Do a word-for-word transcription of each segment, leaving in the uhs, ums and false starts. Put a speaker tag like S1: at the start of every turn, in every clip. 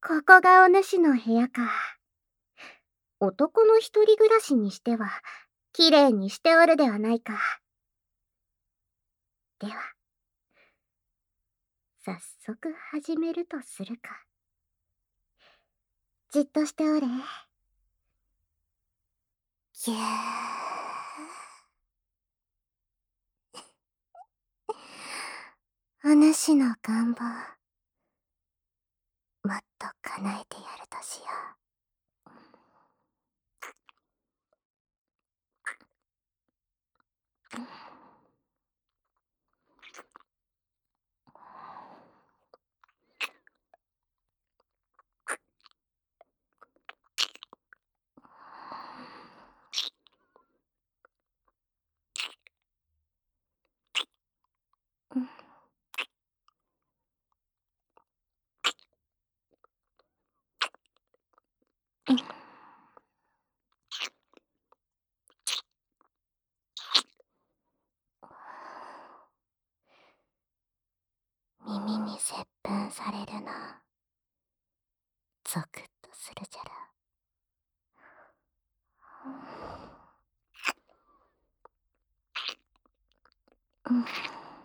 S1: ここがお主の部屋か。男の一人暮らしにしては、きれいにしておるではないか。では、早速始めるとするか。じっとしておれ。ぎゅー。お主の願望、もっと叶えてやるとしよう。うん。うん。耳に接吻されるな。ゾクッとするじゃろ。うん。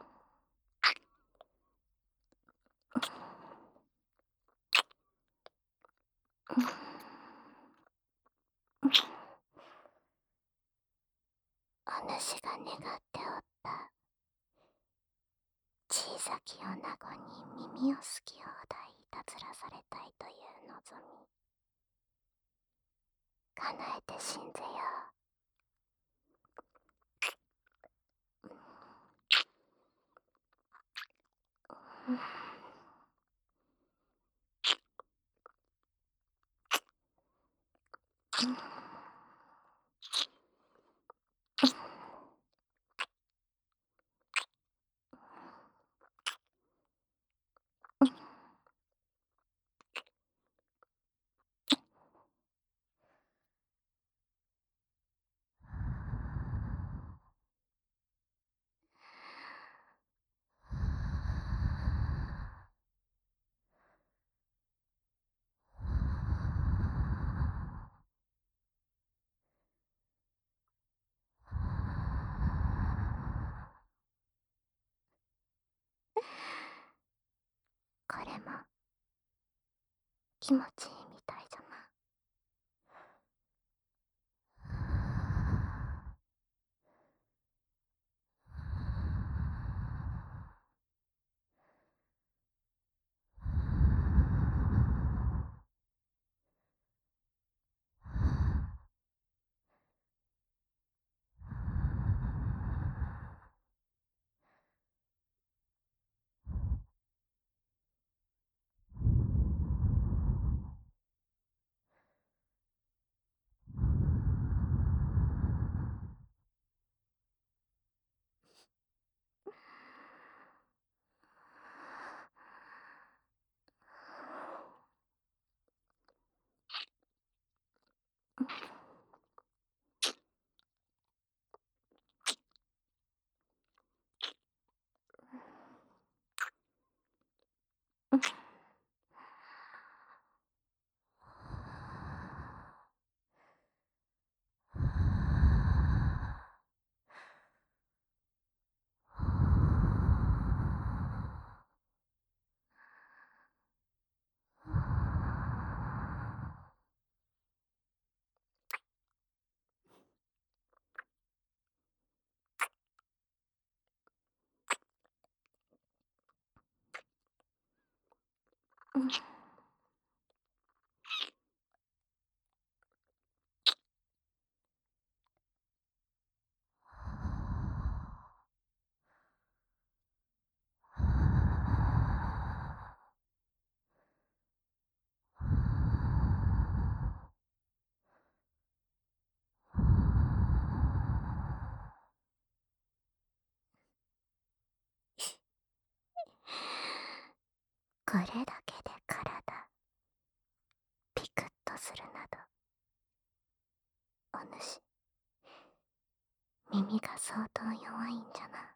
S1: お主が願っておった小さき女子に耳を好き放題いたずらされたいという望み、叶えてしんぜよう。うん。うん。これも気持ちいいみたいじゃな。うん。うん。これだけで体ピクッとするなど、お主耳が相当弱いんじゃな。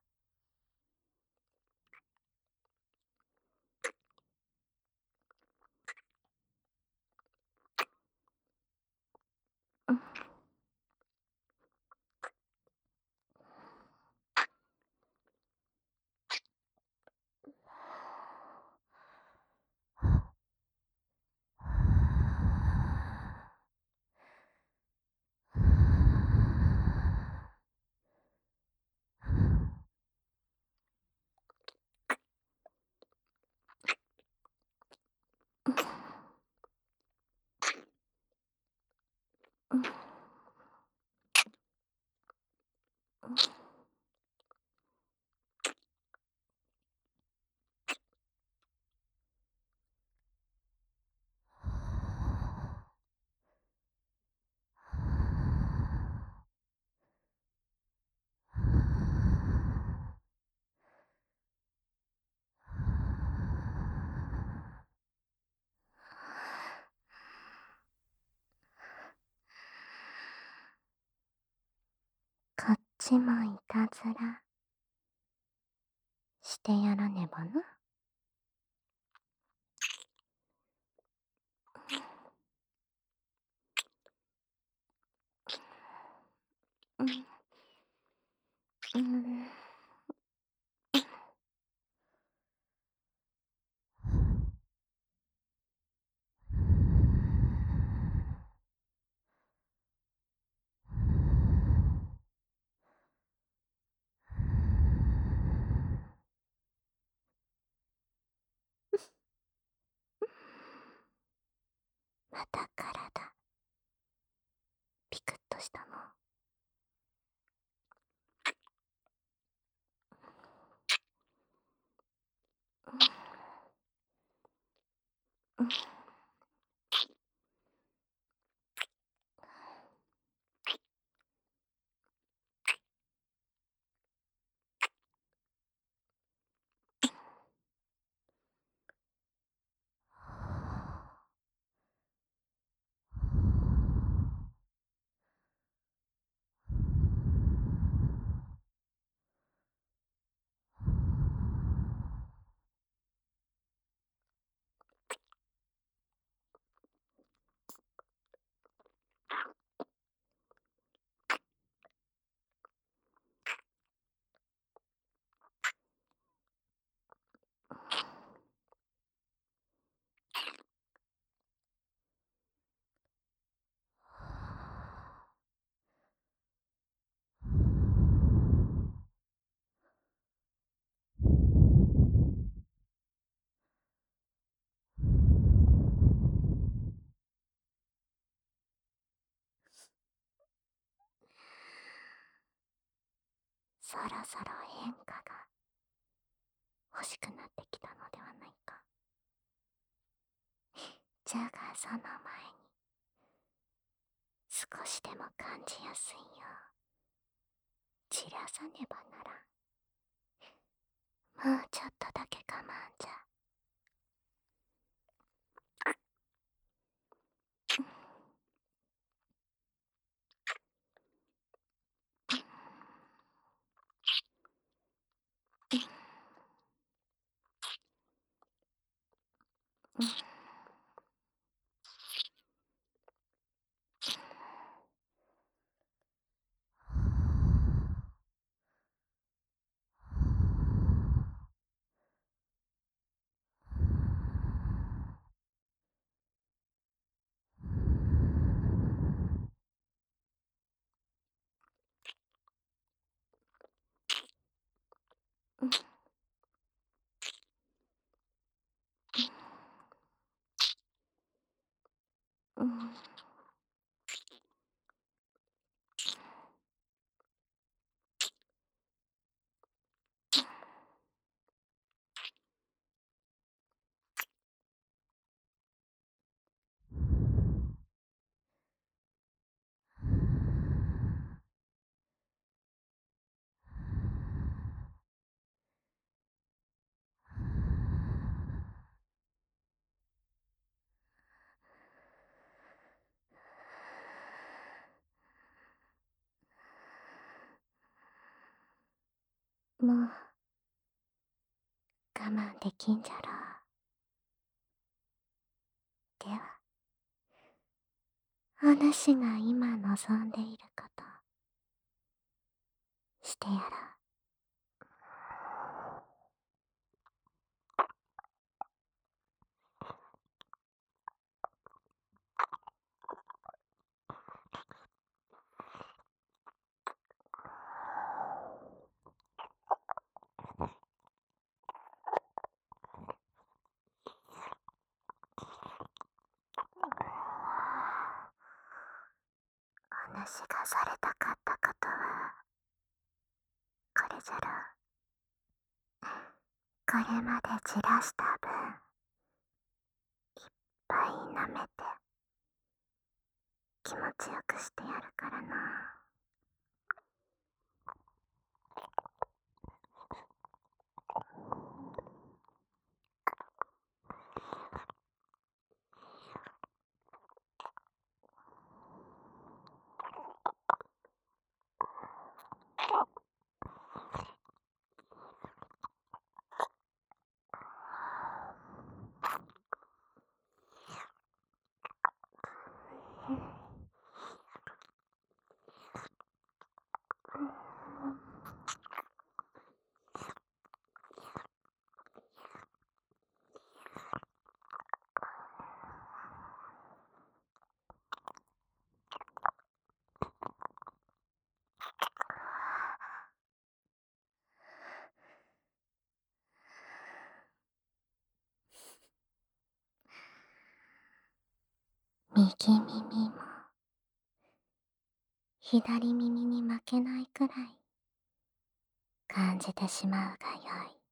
S1: ちもいたずらしてやらねばな。うん、うん、また体ピクッとしたの。うん、そろそろ変化が欲しくなってきたのではないか。じゃがその前に少しでも感じやすいよう散らさねばならん。もうちょっとだけ我慢じゃ。うん、うん、もう我慢できんじゃろう。ではお主が今望んでいることしてやろう。お主がされたかったことはこれじゃろう。これまで散らした分いっぱい舐めて気持ちよくしてやるからな。 右耳も左耳に負けないくらい感じてしまうがよい。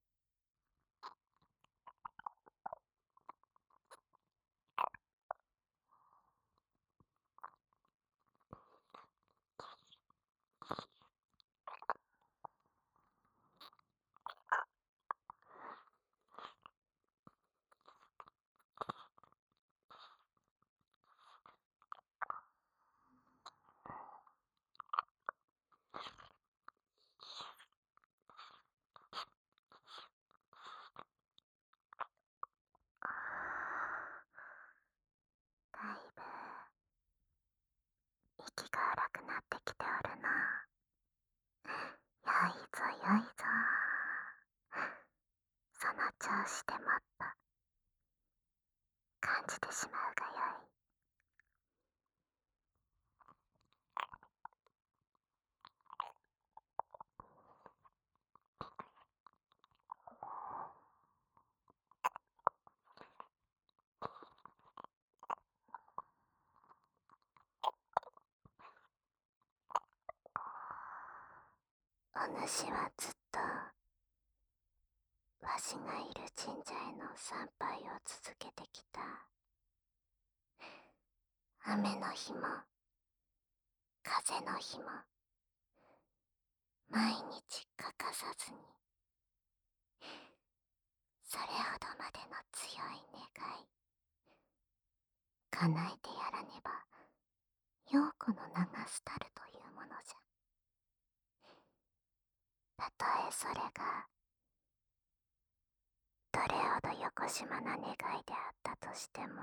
S1: だいぶ息が荒くなってきておるな。よいぞよいぞ。その調子でもっと感じてしまうがよい。お主はずっとわしがいる神社への参拝を続けてきた。雨の日も風の日も毎日欠かさずに、それほどまでの強い願い叶えてやらねば陽子の名が廃るというものじゃ。たとえそれがどれほどよこしまな願いであったとしても、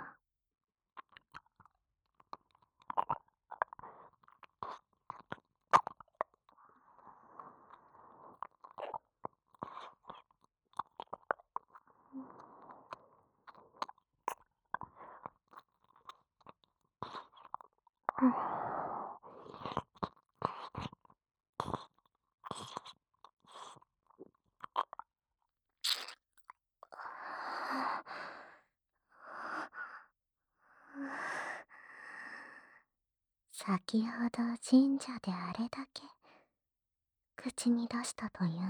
S1: 先ほど神社であれだけ口に出したというのに、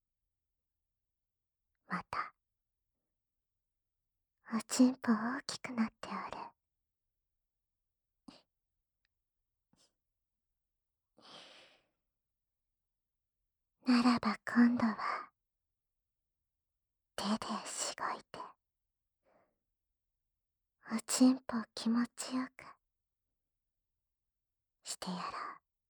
S1: またおちんぽ大きくなっておる。ならば今度は手でしごいておちんぽ気持ちよくしてやろう。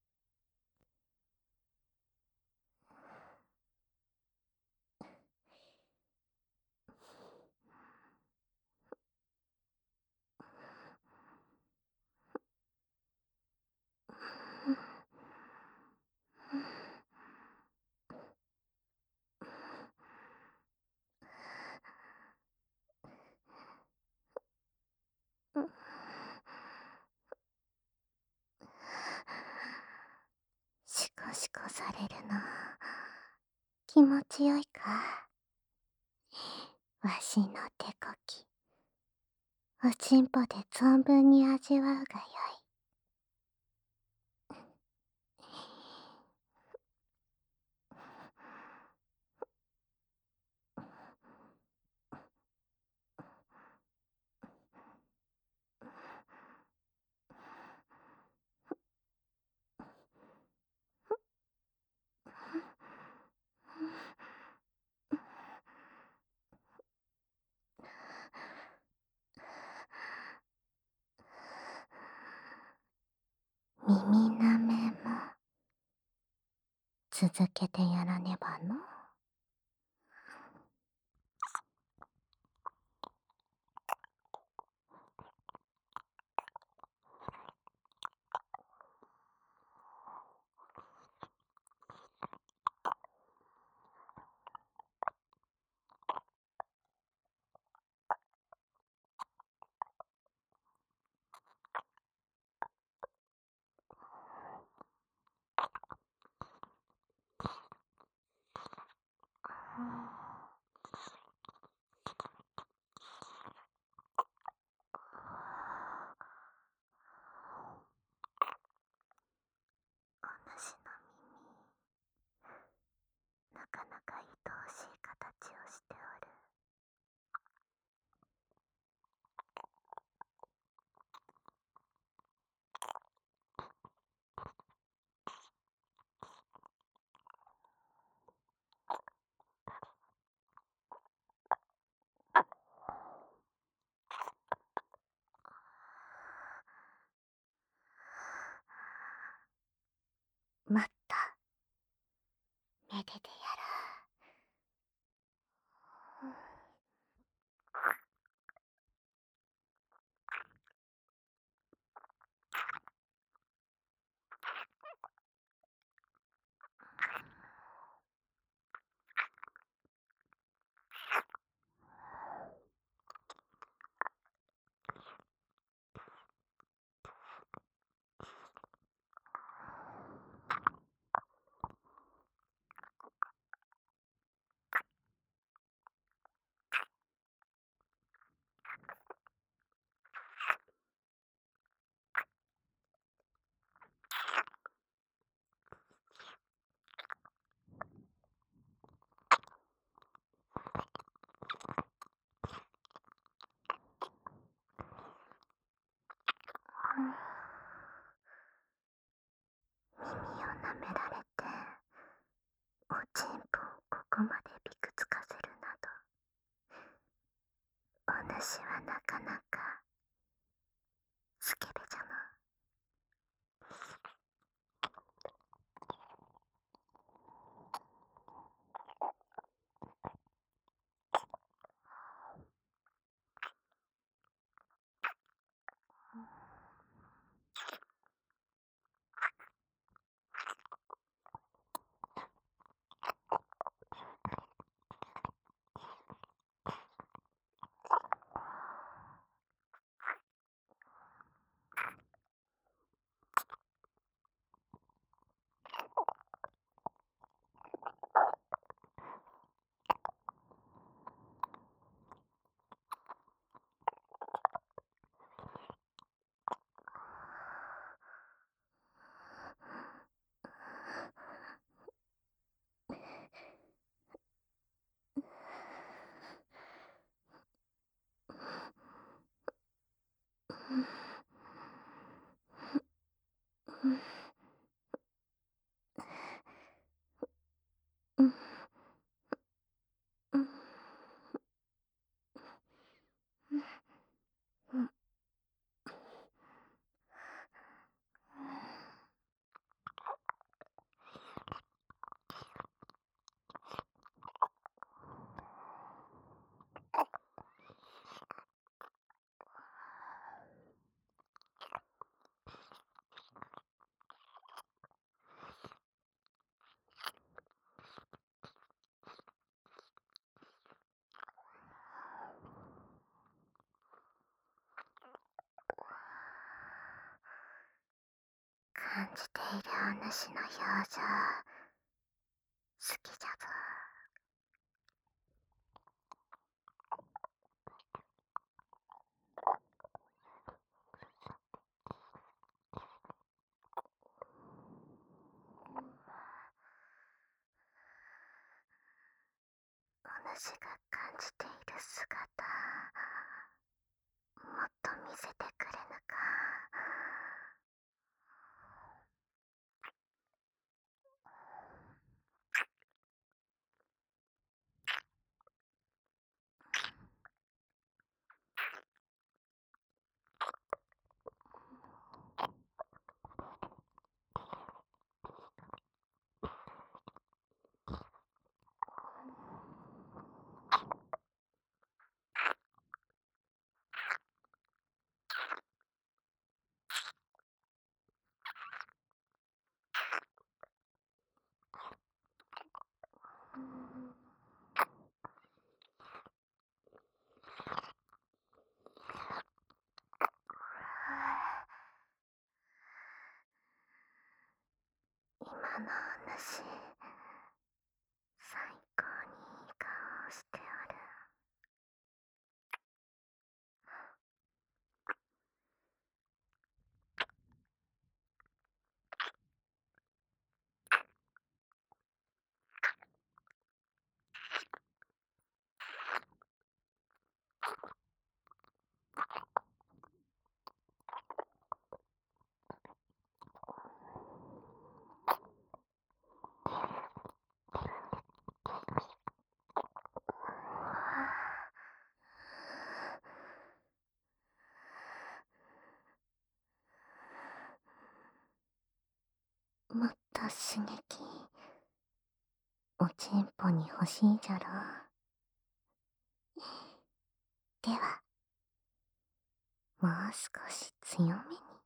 S1: シコシコされるの気持ちよいか。わしの手こきおちんぽで存分に味わうがよい。耳なめも続けてやらねばの。 れででやろう。耳を舐められておちんぽをここまでびくつかせるなど、お主はなかなかスケベじゃな。うんうんうん感じているお主の表情好きじゃぞ。お主が感じている姿、もっと見せてくれぬか。今のお主、最高にいい顔をしておる。もっと刺激おちんぽに欲しいじゃろ。では、もう少し強めに。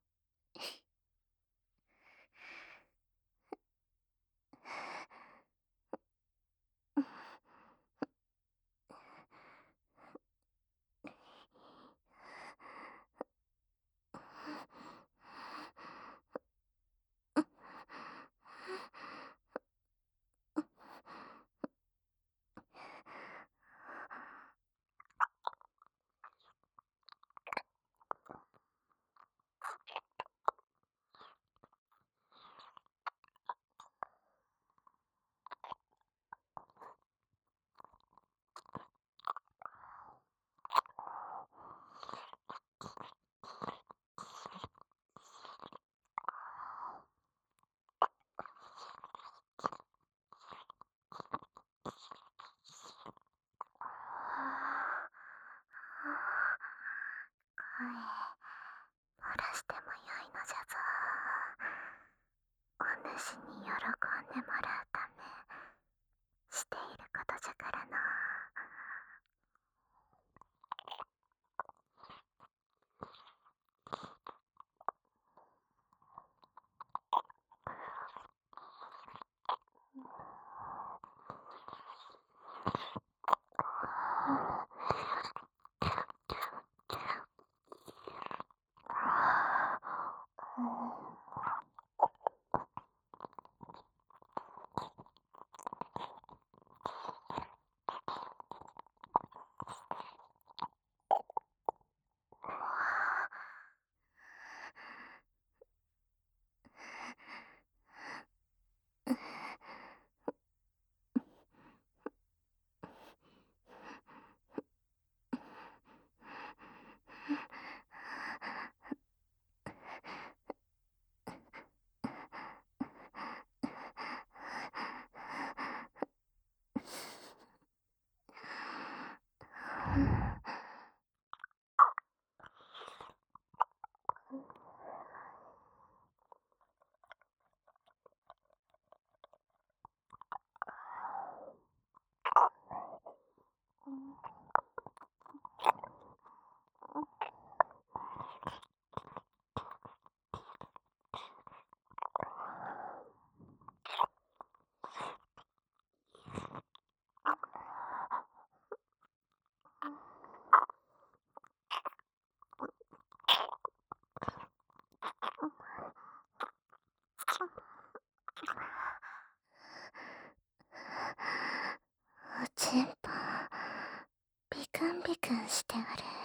S1: 声、漏らしてもよいのじゃぞ。お主に喜んでもらうためしていることじゃからな。おちんぽビクンビクンしておる。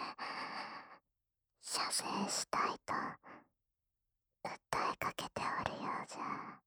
S1: 射精したいと訴えかけておるようじゃ。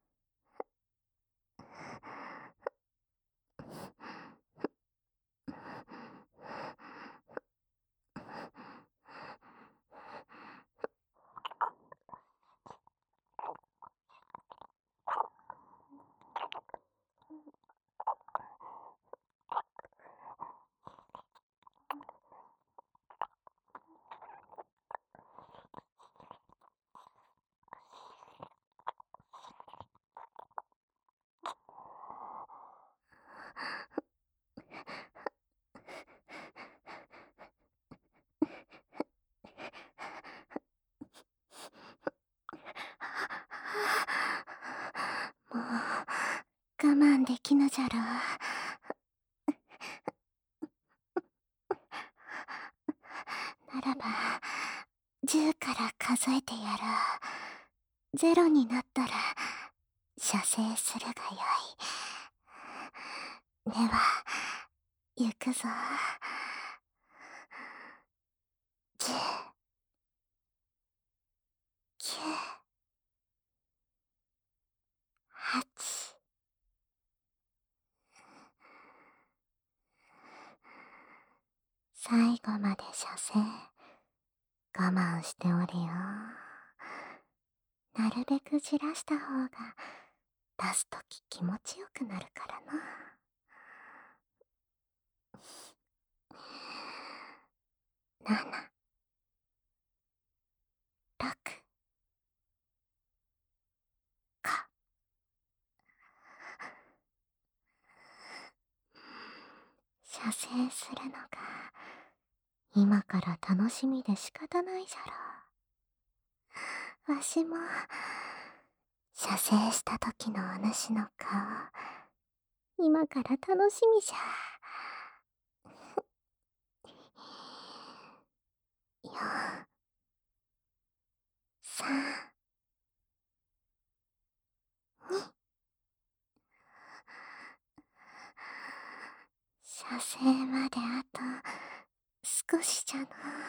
S1: もう我慢できぬじゃろう。ならばじゅうから数えてやろう。ゼロになったら射精するがよい。では行くぞ。じゅう、きゅう、はち、最後まで射精我慢しておれよ。なるべくじらした方が出すとき気持ちよくなるからな。なな、ろく、か。 射精するのが今から楽しみで仕方ないじゃろ。わしも射精した時のお主の顔今から楽しみじゃ。よん、さん、に、射精まであと少しじゃな。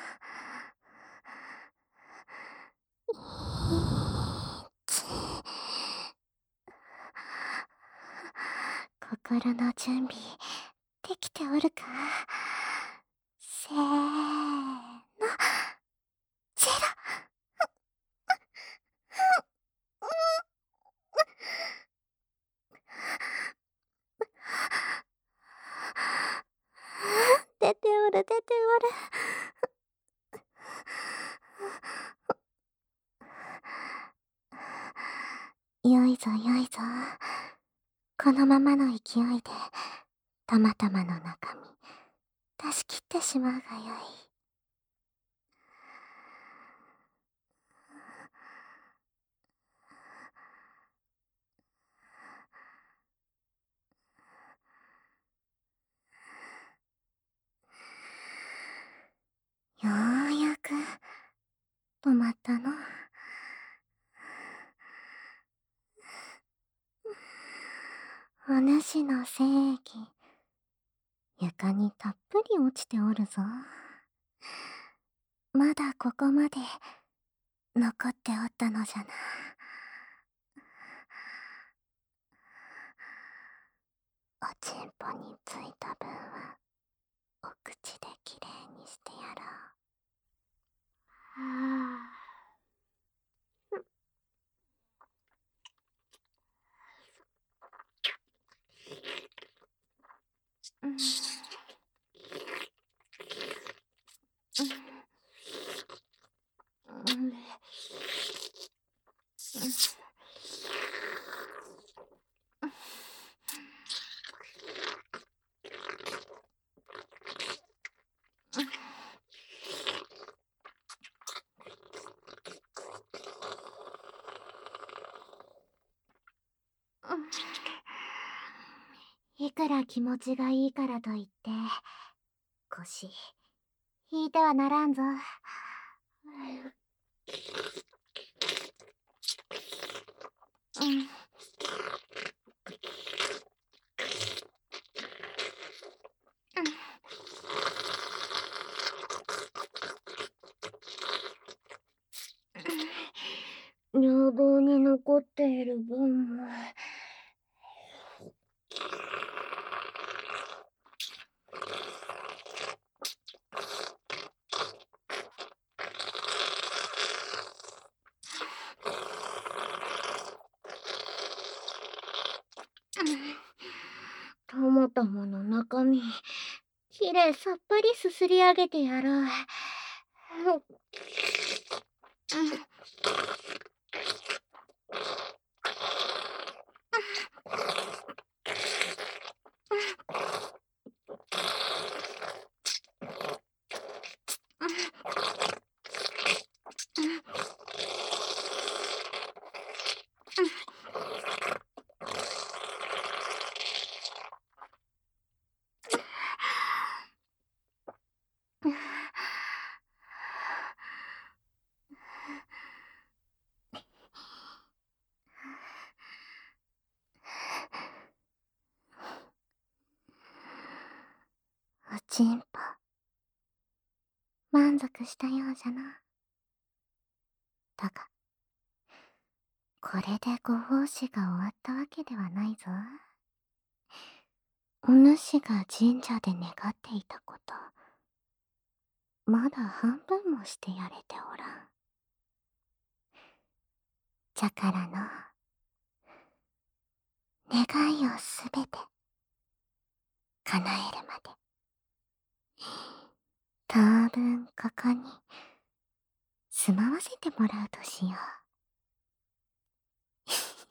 S1: いち、心の準備できておるか。せーの、ゼロ。出ておる出ておる。よいぞよいぞ。このままの勢いでたまたまの中身出し切ってしまうがよい。ようやく止まったの。お主の精液床にたっぷり落ちておるぞ。まだここまで残っておったのじゃな。おちんぽについた分はお口できれいにしてやろう。はあ。うん。うん。うん。いくら気持ちがいいからといって腰引いてはならんぞ。うん。尿道に残っている分もたまたまの中身きれいさっぱりすすり上げてやろう。おちんぽ満足したようじゃな。だがこれでご奉仕が終わったわけではないぞ。お主が神社で願っていたことまだ半分もしてやれておらん。じゃからの願いをすべて叶えるまで当分ここに住まわせてもらうとしよ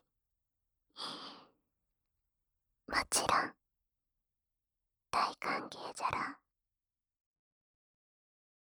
S1: う。もちろん大歓迎係じゃら。